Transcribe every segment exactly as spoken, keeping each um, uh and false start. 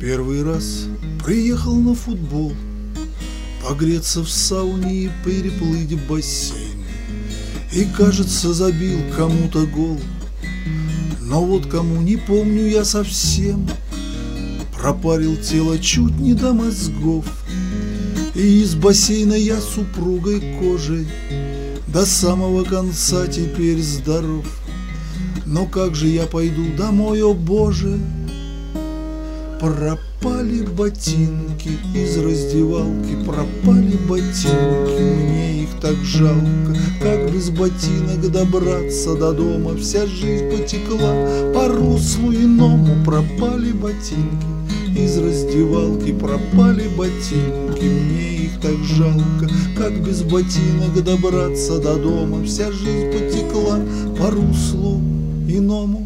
Первый раз приехал на футбол, погреться в сауне и переплыть бассейн. И, кажется, забил кому-то гол, но вот кому не помню я совсем. Пропарил тело чуть не до мозгов, и из бассейна я супругой кожей до самого конца теперь здоров. Но как же я пойду домой, о Боже? Пропали ботинки из раздевалки, пропали ботинки, мне их так жалко. Как без ботинок добраться до дома? Вся жизнь потекла по руслу иному. Пропали ботинки из раздевалки, пропали ботинки, мне их так жалко. Как без ботинок добраться до дома? Вся жизнь потекла по руслу иному.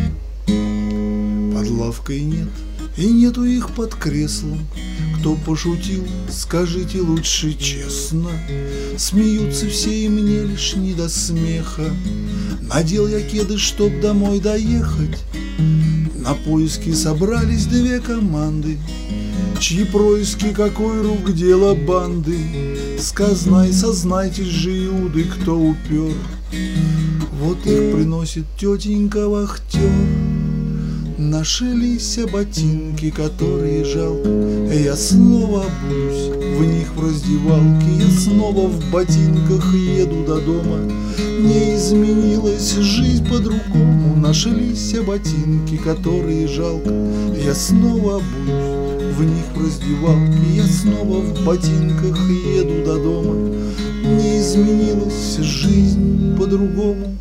Под лавкой нет, и нету их под креслом. Кто пошутил, скажите лучше честно. Смеются все, и мне лишь не до смеха. Надел я кеды, чтоб домой доехать. На поиски собрались две команды, чьи происки какой рук дело банды. Сказнай, сознайтесь же, иуды, кто упер. Вот их приносит тетенька вахтер. Нашлись ботинки, которые жалко. Я снова обуюсь в них в раздевалке. Я снова в ботинках еду до дома. Не изменилась жизнь по-другому. Нашлись ботинки, которые жалко. Я снова обуюсь в них в раздевалке. Я снова в ботинках еду до дома. Не изменилась жизнь по-другому.